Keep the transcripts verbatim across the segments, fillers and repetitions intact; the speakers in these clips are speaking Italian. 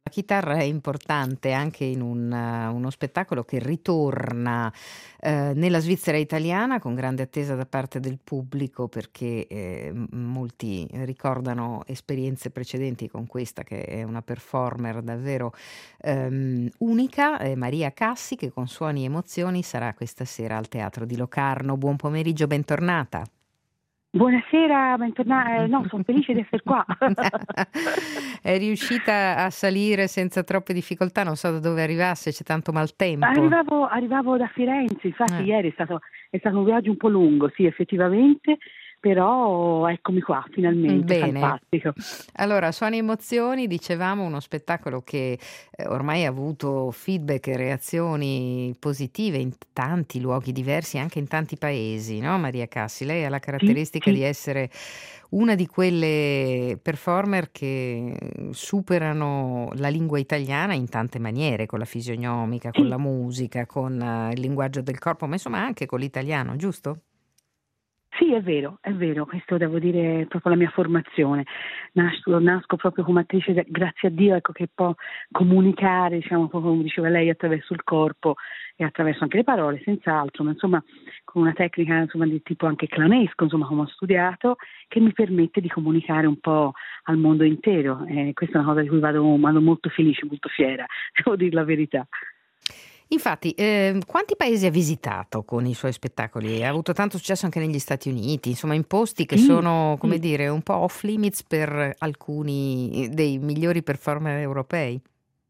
chitarra è importante anche in un, eh, uno spettacolo che ritorna eh, nella Svizzera italiana con grande attesa da parte del pubblico, perché eh, m- molti ricordano esperienze precedenti con questa, che è una performer davvero ehm, unica, eh, Maria Cassi, che con Suoni e Emozioni sarà questa sera al Teatro di Locarno. Buon pomeriggio, bentornata. Buonasera, bentornata. No, sono felice di essere qua. È riuscita a salire senza troppe difficoltà, non so da dove arrivasse, c'è tanto maltempo. Arrivavo, arrivavo da Firenze, infatti Eh. ieri è stato, è stato un viaggio un po' lungo, sì, effettivamente, però eccomi qua, finalmente, Bene, fantastico. allora Suoni e Emozioni, dicevamo, uno spettacolo che eh, ormai ha avuto feedback e reazioni positive in tanti luoghi diversi, anche in tanti paesi, no Maria Cassi? Lei ha la Sì, caratteristica di sì. essere una di quelle performer che superano la lingua italiana in tante maniere, con la fisionomica, con Sì, la musica, con eh, il linguaggio del corpo, ma insomma anche con l'italiano, giusto? Sì, è vero, è vero, questo devo dire è proprio la mia formazione. Nasco, nasco proprio come attrice, de- grazie a Dio, ecco, che può comunicare, diciamo, proprio come diceva lei, attraverso il corpo e attraverso anche le parole, senz'altro, ma insomma con una tecnica insomma, di tipo anche clanesco, insomma, come ho studiato, che mi permette di comunicare un po' al mondo intero. E questa è una cosa di cui vado, vado molto felice, molto fiera, devo dire la verità. Infatti, ehm, quanti paesi ha visitato con i suoi spettacoli? Ha avuto tanto successo anche negli Stati Uniti, insomma in posti che Sì, sono, come sì. dire, un po' off limits per alcuni dei migliori performer europei.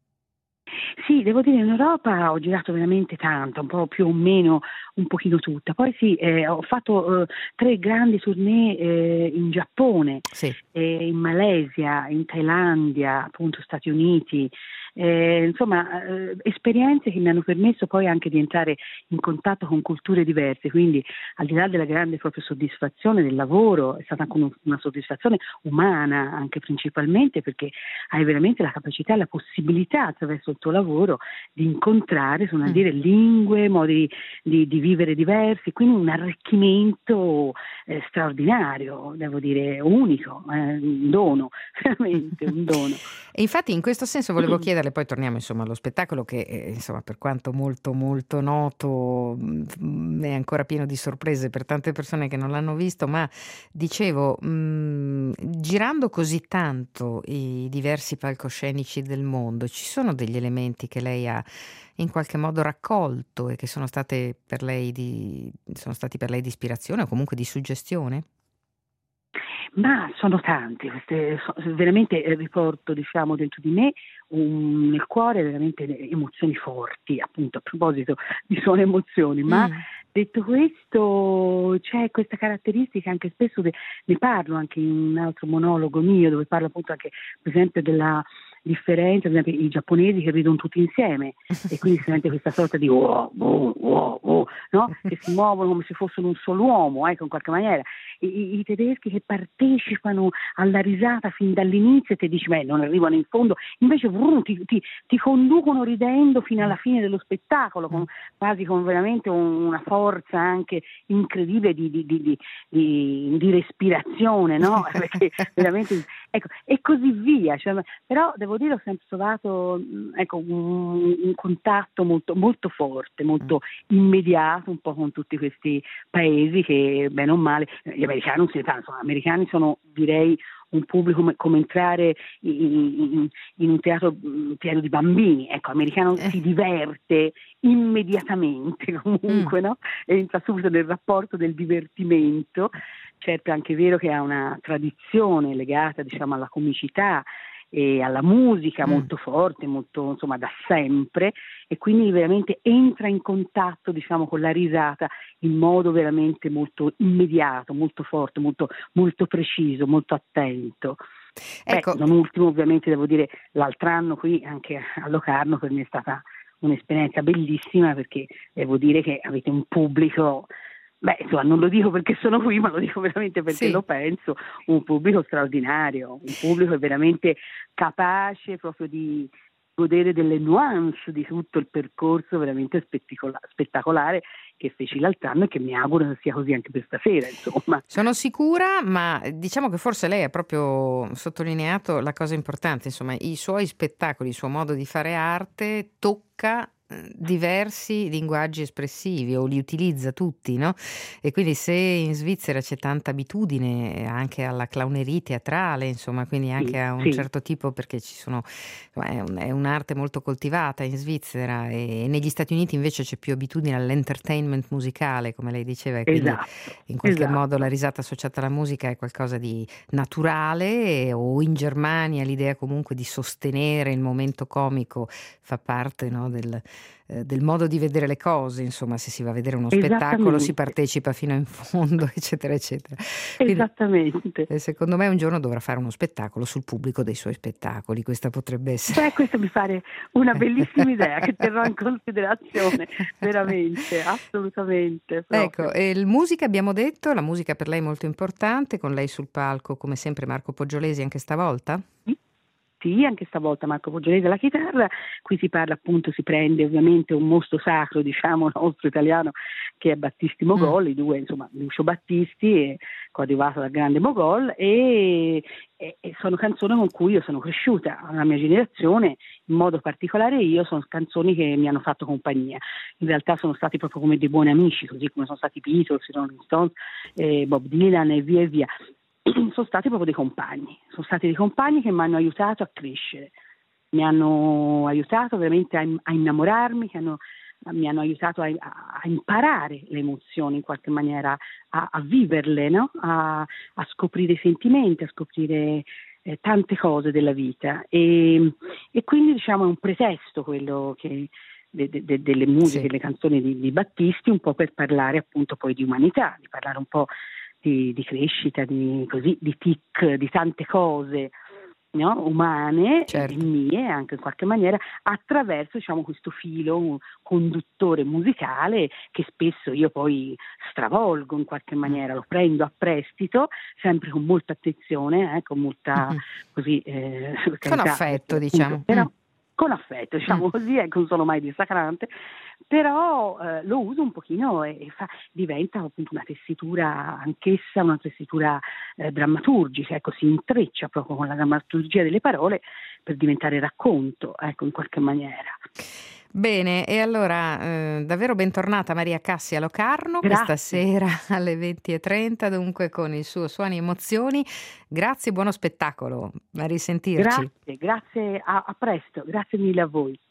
Sì, devo dire in Europa ho girato veramente tanto, un po' più o meno un pochino tutta. Poi sì, eh, ho fatto eh, tre grandi tournée eh, in Giappone, Sì. eh, in Malesia, in Thailandia, appunto Stati Uniti. Eh, insomma, eh, esperienze che mi hanno permesso poi anche di entrare in contatto con culture diverse, quindi al di là della grande proprio soddisfazione del lavoro, è stata anche uno- una soddisfazione umana anche principalmente perché hai veramente la capacità e la possibilità attraverso il tuo lavoro di incontrare, sono a Mm. dire, lingue, modi di, di vivere diversi, quindi un arricchimento eh, straordinario, devo dire unico, eh, un dono, veramente un dono. E infatti in questo senso volevo chiederle, poi torniamo insomma allo spettacolo che eh, insomma per quanto molto molto noto mh, è ancora pieno di sorprese per tante persone che non l'hanno visto, ma dicevo, mh, girando così tanto i diversi palcoscenici del mondo, ci sono degli elementi che lei ha in qualche modo raccolto e che sono state per lei di, sono stati per lei di ispirazione o comunque di suggestione? Ma sono tante, queste, so- veramente eh, riporto diciamo, dentro di me un- nel cuore veramente le emozioni forti, appunto a proposito di suone emozioni, ma Mm. detto questo c'è questa caratteristica, anche spesso de- ne parlo anche in un altro monologo mio dove parlo appunto anche per esempio della differenza, per esempio i giapponesi che ridono tutti insieme e quindi si sente questa sorta di oh, oh, oh, oh, no? Che si muovono come se fossero un solo uomo, ecco, in qualche maniera. I, i- i tedeschi che partecipano alla risata fin dall'inizio e ti dici beh non arrivano in fondo, invece vrr, ti, ti- ti conducono ridendo fino alla fine dello spettacolo, con, Mm. quasi con veramente un- una forza anche incredibile di, di- di- di- di- di respirazione, no? Perché veramente, ecco, e così via. Cioè, però devo dire ho sempre trovato mh, ecco, un, un contatto molto, molto forte, Mm. molto immediato un po' con tutti questi paesi che bene o male, gli americani non se ne parla, insomma, gli americani sono direi un pubblico come, come entrare in, in- in un teatro mh, pieno di bambini, ecco, l'americano Eh. si diverte immediatamente Mm. comunque, no? Entra subito nel rapporto del divertimento, certo è anche vero che ha una tradizione legata diciamo alla comicità e alla musica Mm. molto forte, molto insomma da sempre e quindi veramente entra in contatto diciamo con la risata in modo veramente molto immediato, molto forte, molto, molto preciso, molto attento. Beh, Ecco, non ultimo ovviamente devo dire l'altro anno qui anche a Locarno per me è stata un'esperienza bellissima perché devo dire che avete un pubblico, beh insomma non lo dico perché sono qui ma lo dico veramente perché sì. lo penso, un pubblico straordinario, un pubblico veramente capace proprio di godere delle nuance di tutto il percorso veramente spettacola- spettacolare che feci l'altro anno e che mi auguro sia così anche per stasera, insomma. Sono sicura, ma diciamo che forse lei ha proprio sottolineato la cosa importante, insomma, i suoi spettacoli, il suo modo di fare arte tocca eh, diversi linguaggi espressivi o li utilizza tutti, no? E quindi se in Svizzera c'è tanta abitudine anche alla clowneria teatrale, insomma, quindi Sì, anche a un sì, certo tipo, perché ci sono, insomma, è, un- è un'arte molto coltivata in Svizzera e negli Stati Uniti invece c'è più abitudine all'entertainment musicale, come lei diceva, e quindi esatto, in qualche modo la esatto. risata associata alla musica è qualcosa di naturale, e- o in Germania l'idea comunque di sostenere il momento comico fa parte, no, del, eh, del modo di vedere le cose, insomma, se si va a vedere uno spettacolo si Esattamente, partecipa fino in fondo, eccetera, eccetera. Quindi esattamente. eh, secondo me un giorno dovrà fare uno spettacolo sul pubblico dei suoi spettacoli, questa potrebbe essere. Beh, questa mi pare una bellissima idea che terrò in considerazione, veramente, assolutamente, Ecco, proprio. e il musica abbiamo detto, la musica per lei è molto importante, con lei sul palco come sempre Marco Poggiolesi anche stavolta? Sì, sì, anche stavolta Marco Poggiolesi alla chitarra, qui si parla appunto, si prende ovviamente un mostro sacro, diciamo, nostro italiano, che è Battisti Mm. Mogol, i due, insomma, Lucio Battisti, e coadiuvato dal grande Mogol, e, e, e sono canzoni con cui io sono cresciuta, la mia generazione, in modo particolare io, sono canzoni che mi hanno fatto compagnia. In realtà sono stati proprio come dei buoni amici, così come sono stati i Beatles, i Rolling Stones, eh, Bob Dylan e via e via. Sono stati proprio dei compagni, sono stati dei compagni che mi hanno aiutato a crescere, mi hanno aiutato veramente a, a innamorarmi, che hanno, mi hanno aiutato a, a imparare le emozioni in qualche maniera, a, a viverle, no? a, a scoprire i sentimenti, a scoprire eh, tante cose della vita e, e quindi diciamo è un pretesto quello che de, de, de, delle musiche, Sì. delle canzoni di, di Battisti, un po' per parlare appunto poi di umanità, di parlare un po' di, di crescita, di, così, di tic, di tante cose, no? Umane e, e Certo. mie anche in qualche maniera, attraverso diciamo, questo filo un conduttore musicale che spesso io poi stravolgo in qualche Mm. maniera, lo prendo a prestito, sempre con molta attenzione, eh, con molta Mhm. così, eh, per Con carità, affetto, perché appunto, diciamo. Mm. però con affetto, Mm. diciamo così, ecco, non sono mai dissacrante, però eh, lo uso un pochino e, e fa, diventa appunto una tessitura anch'essa, una tessitura eh, drammaturgica, ecco, si intreccia proprio con la drammaturgia delle parole per diventare racconto, ecco, in qualche maniera. Bene, e allora eh, davvero bentornata Maria Cassi a Locarno questa Grazie, sera alle venti e trenta, dunque con il suo Suoni e Emozioni. Grazie, buono spettacolo, a risentirci. grazie, grazie, a, a presto, grazie mille a voi.